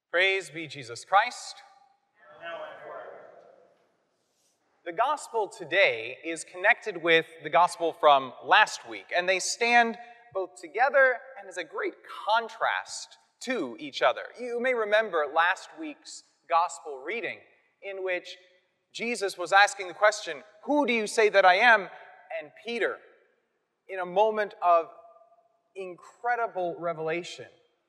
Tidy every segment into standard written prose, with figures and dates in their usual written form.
Praise be Jesus Christ. The gospel today is connected with the gospel from last week, and they stand both together and as a great contrast to each other. You may remember last week's gospel reading in which Jesus was asking the question, "Who do you say that I am?" And Peter, in a moment of incredible revelation,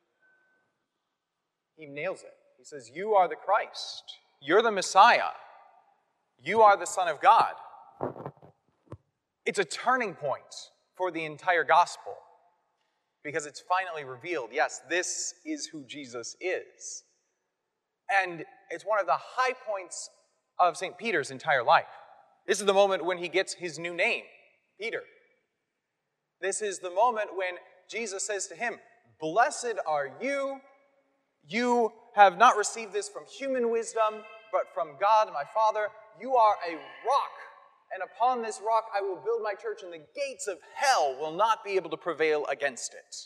he nails it. He says, "You are the Christ. You're the Messiah. You are the Son of God." It's a turning point for the entire gospel because it's finally revealed, yes, this is who Jesus is. And it's one of the high points of St. Peter's entire life. This is the moment when he gets his new name, Peter. This is the moment when Jesus says to him, "Blessed are you. You have not received this from human wisdom, but from God, my Father. You are a rock, and upon this rock I will build my church, and the gates of hell will not be able to prevail against it."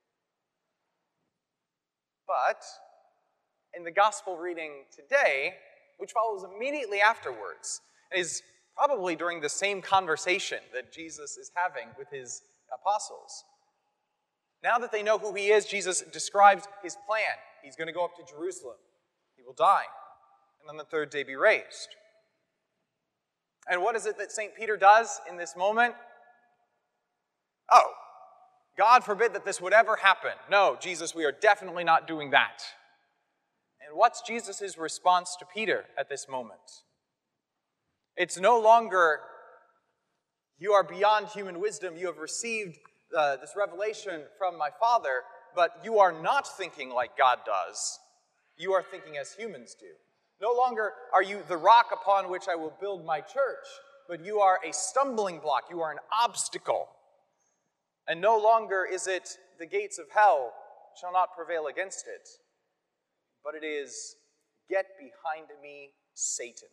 But in the gospel reading today, which follows immediately afterwards, and is probably during the same conversation that Jesus is having with his apostles, now that they know who he is, Jesus describes his plan. He's going to go up to Jerusalem. He will die, and on the third day be raised. And what is it that St. Peter does in this moment? Oh, God forbid that this would ever happen. No, Jesus, we are definitely not doing that. And what's Jesus' response to Peter at this moment? It's no longer, "You are beyond human wisdom. You have received this revelation from my Father, but you are not thinking like God does. You are thinking as humans do. No longer are you the rock upon which I will build my church, but you are a stumbling block. You are an obstacle. And no longer is it the gates of hell shall not prevail against it, but it is, get behind me, Satan."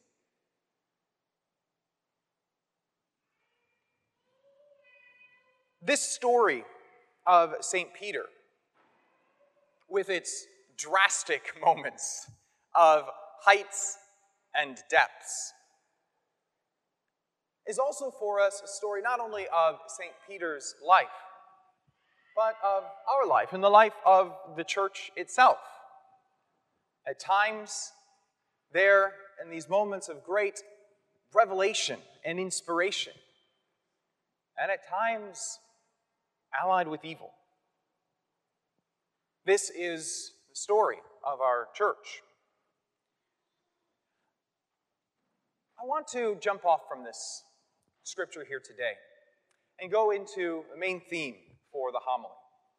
This story of St. Peter, with its drastic moments of heights and depths, is also for us a story not only of St. Peter's life, but of our life and the life of the church itself. At times, there, in these moments of great revelation and inspiration, and at times, allied with evil. This is the story of our church. I want to jump off from this scripture here today and go into the main theme for the homily.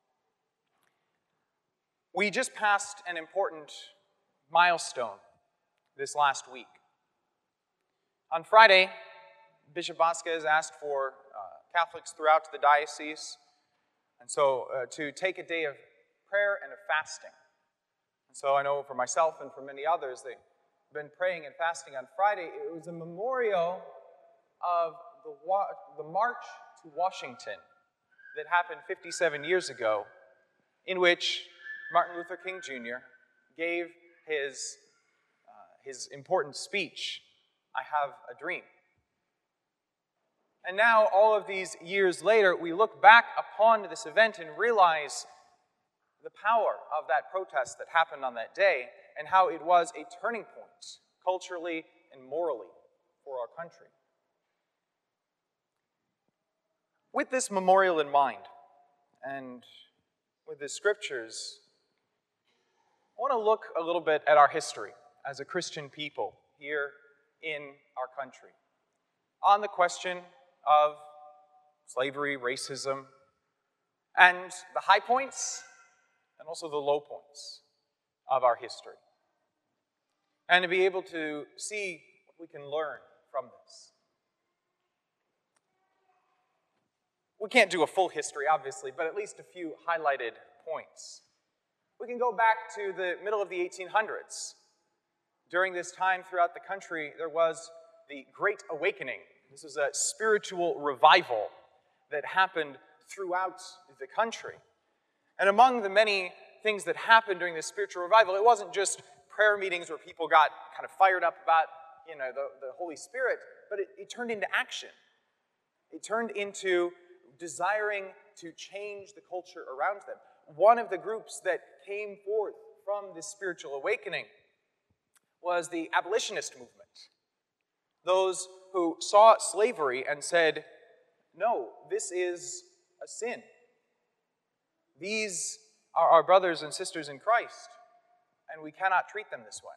We just passed an important milestone this last week. On Friday, Bishop Vasquez asked for Catholics throughout the diocese and so to take a day of prayer and of fasting. And so I know for myself and for many others, they've been praying and fasting on Friday. It was a memorial of the March to Washington that happened 57 years ago, in which Martin Luther King Jr. gave his important speech, "I Have a Dream." And now, all of these years later, we look back upon this event and realize the power of that protest that happened on that day and how it was a turning point, culturally and morally, for our country. With this memorial in mind, and with the scriptures, I want to look a little bit at our history as a Christian people here in our country on the question of slavery, racism, and the high points and also the low points of our history. And to be able to see what we can learn from this. We can't do a full history, obviously, but at least a few highlighted points. We can go back to the middle of the 1800s. During this time throughout the country, there was the Great Awakening. This was a spiritual revival that happened throughout the country. And among the many things that happened during this spiritual revival. It wasn't just prayer meetings where people got kind of fired up about, the Holy Spirit, but it turned into action. It turned into desiring to change the culture around them. One of the groups that came forth from this spiritual awakening was the abolitionist movement. Those who saw slavery and said, no, this is a sin. These are our brothers and sisters in Christ, and we cannot treat them this way.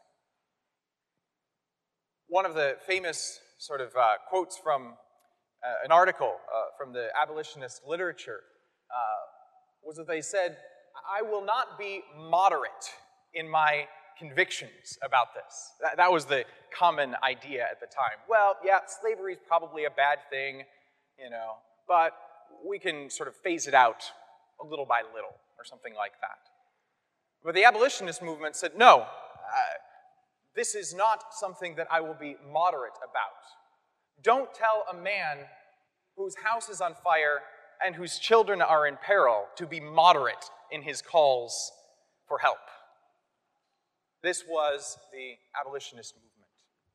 One of the famous sort of quotes from an article from the abolitionist literature was that they said, I will not be moderate in my convictions about this. That was the common idea at the time. Well, yeah, slavery is probably a bad thing, but we can sort of phase it out a little by little or something like that. But the abolitionist movement said, no, this is not something that I will be moderate about. Don't tell a man whose house is on fire and whose children are in peril to be moderate in his calls for help. This was the abolitionist movement.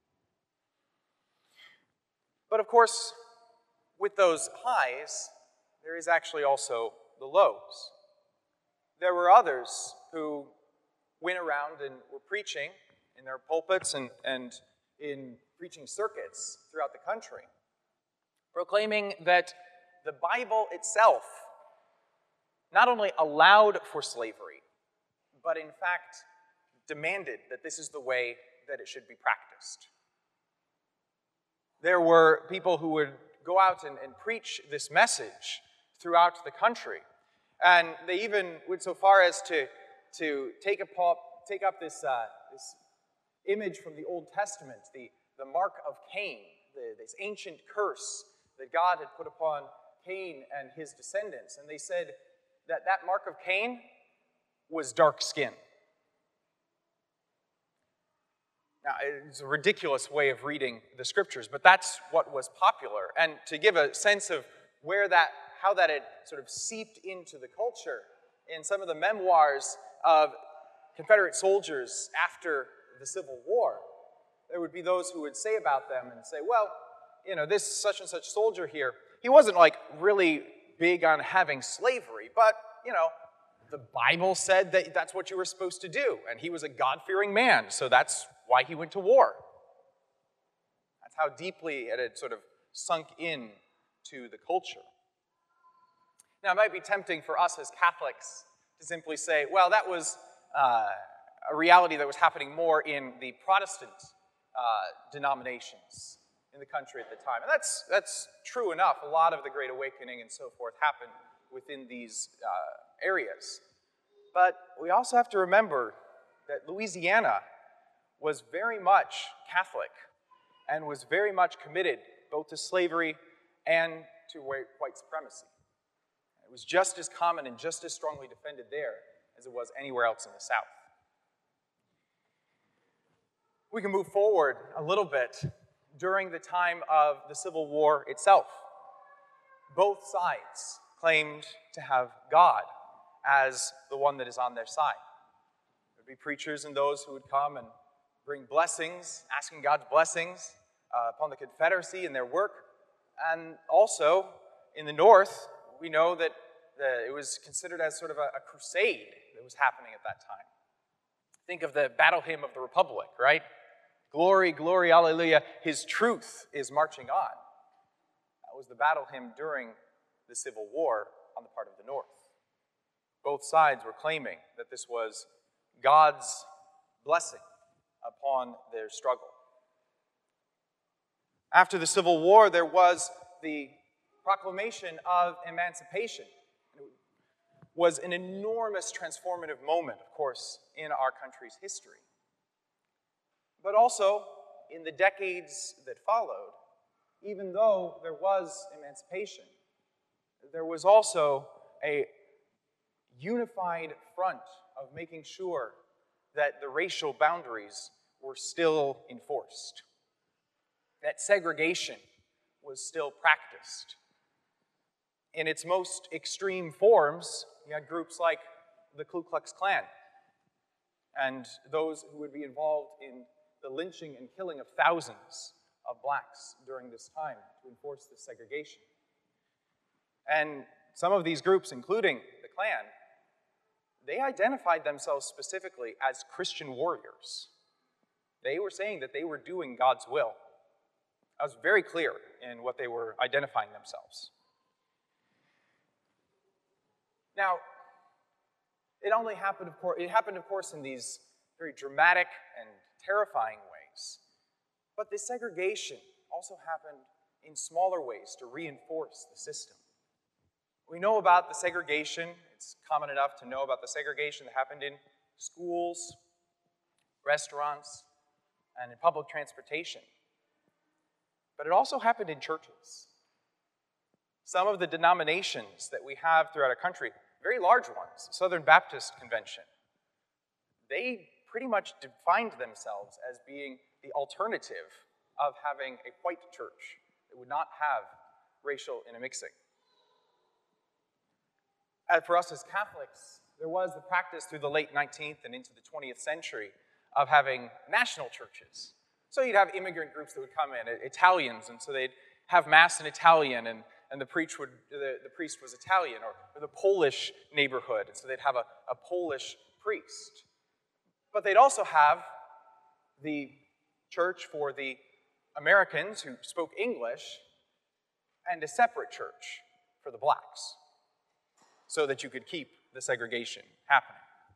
But of course, with those highs, there is actually also the lows. There were others who went around and were preaching in their pulpits and in preaching circuits throughout the country, proclaiming that the Bible itself not only allowed for slavery, but in fact demanded that this is the way that it should be practiced. There were people who would go out and preach this message throughout the country, and they even went so far as to take up this image from the Old Testament, the mark of Cain, this ancient curse that God had put upon Cain and his descendants. And they said that that mark of Cain was dark skin. Now, it's a ridiculous way of reading the scriptures, but that's what was popular. And to give a sense of how that had sort of seeped into the culture, in some of the memoirs of Confederate soldiers after the Civil War, there would be those who would say about them and say, well, this such and such soldier here, he wasn't like really big on having slavery, but, the Bible said that that's what you were supposed to do, and he was a God-fearing man, so that's why he went to war. That's how deeply it had sort of sunk in to the culture. Now, it might be tempting for us as Catholics to simply say, well, that was a reality that was happening more in the Protestant denominations in the country at the time. And that's true enough. A lot of the Great Awakening and so forth happened within these areas. But we also have to remember that Louisiana was very much Catholic and was very much committed both to slavery and to white supremacy. It was just as common and just as strongly defended there as it was anywhere else in the South. We can move forward a little bit during the time of the Civil War itself. Both sides claimed to have God as the one that is on their side. There would be preachers and those who would come and bring blessings, asking God's blessings upon the Confederacy and their work. And also, in the North, we know that it was considered as sort of a crusade that was happening at that time. Think of the battle hymn of the Republic, right? Glory, glory, hallelujah, his truth is marching on. That was the battle hymn during the Civil War on the part of the North. Both sides were claiming that this was God's blessing upon their struggle. After the Civil War, there was the proclamation of emancipation. It was an enormous transformative moment, of course, in our country's history. But also, in the decades that followed, even though there was emancipation, there was also a unified front of making sure that the racial boundaries were still enforced, that segregation was still practiced. In its most extreme forms, you had groups like the Ku Klux Klan and those who would be involved in the lynching and killing of thousands of blacks during this time to enforce this segregation. And some of these groups, including the Klan, they identified themselves specifically as Christian warriors. They were saying that they were doing God's will. That was very clear in what they were identifying themselves. Now, it happened, of course, in these very dramatic and terrifying ways. But the segregation also happened in smaller ways to reinforce the system. We know about the segregation. It's common enough to know about the segregation that happened in schools, restaurants, and in public transportation. But it also happened in churches. Some of the denominations that we have throughout our country, very large ones, Southern Baptist Convention, they pretty much defined themselves as being the alternative of having a white church that would not have racial intermixing. And for us as Catholics, there was the practice through the late 19th and into the 20th century of having national churches. So you'd have immigrant groups that would come in, Italians, and so they'd have Mass in Italian, and the priest was Italian, or the Polish neighborhood, and so they'd have a Polish priest. But they'd also have the church for the Americans who spoke English and a separate church for the blacks, so that you could keep the segregation happening.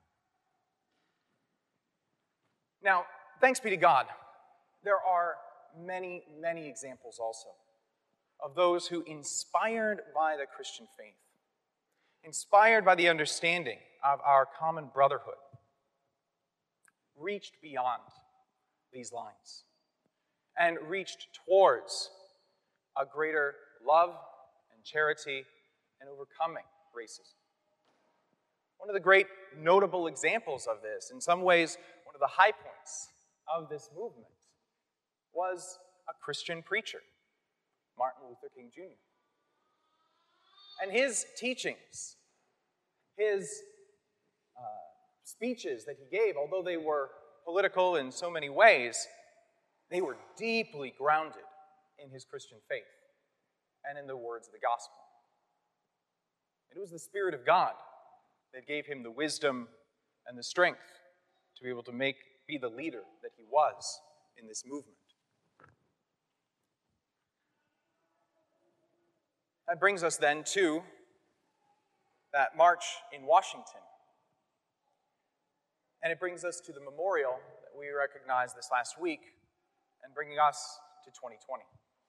Now, thanks be to God, there are many, many examples also of those who, inspired by the Christian faith, inspired by the understanding of our common brotherhood, reached beyond these lines and reached towards a greater love and charity and overcoming racism. One of the great notable examples of this, in some ways one of the high points of this movement, was a Christian preacher, Martin Luther King Jr. And his teachings, his speeches that he gave, although they were political in so many ways, they were deeply grounded in his Christian faith and in the words of the gospel. It was the Spirit of God that gave him the wisdom and the strength to be able to be the leader that he was in this movement. That brings us then to that march in Washington. And it brings us to the memorial that we recognized this last week and bringing us to 2020.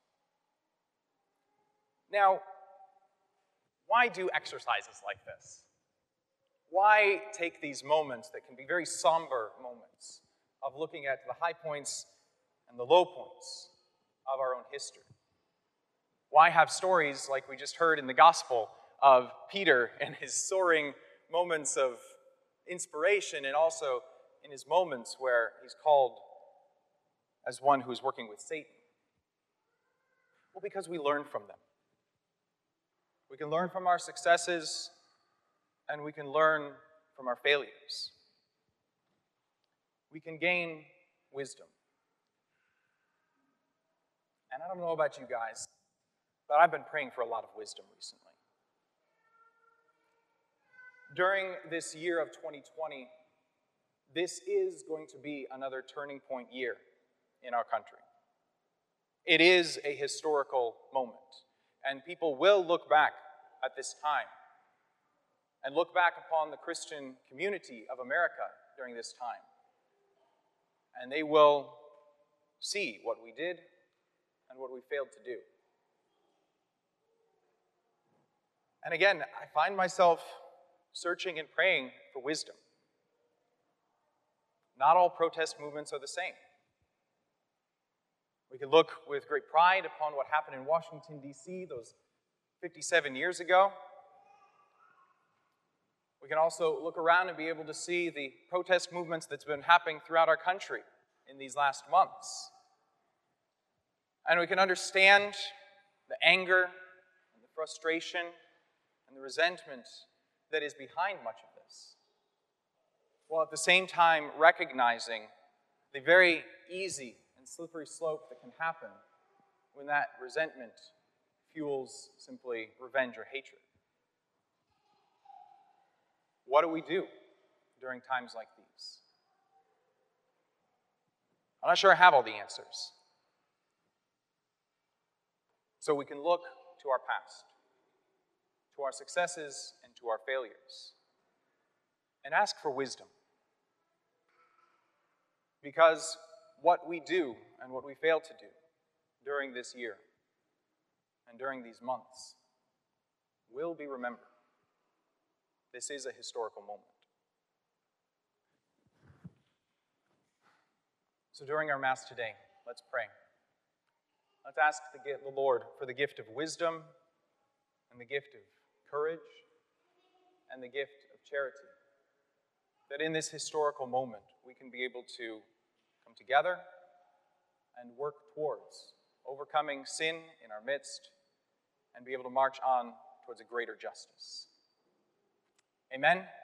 Now, why do exercises like this? Why take these moments that can be very somber moments of looking at the high points and the low points of our own history? Why have stories like we just heard in the gospel of Peter and his soaring moments of inspiration, and also in his moments where he's called as one who's working with Satan? Well, because we learn from them. We can learn from our successes, and we can learn from our failures. We can gain wisdom. And I don't know about you guys, but I've been praying for a lot of wisdom recently. During this year of 2020, this is going to be another turning point year in our country. It is a historical moment, and people will look back at this time and look back upon the Christian community of America during this time, and they will see what we did and what we failed to do. And again, I find myself searching and praying for wisdom. Not all protest movements are the same. We can look with great pride upon what happened in Washington, D.C. those 57 years ago. We can also look around and be able to see the protest movements that's been happening throughout our country in these last months. And we can understand the anger and the frustration and the resentment that is behind much of this. while at the same time recognizing the very easy and slippery slope that can happen when that resentment fuels simply revenge or hatred. What do we do during times like these? I'm not sure I have all the answers. So we can look to our past, to our successes and to our failures, and ask for wisdom. Because what we do and what we fail to do during this year and during these months will be remembered. This is a historical moment. So during our Mass today, let's pray. Let's ask the Lord for the gift of wisdom and the gift of courage and the gift of charity, that in this historical moment we can be able to come together and work towards overcoming sin in our midst and be able to march on towards a greater justice. Amen.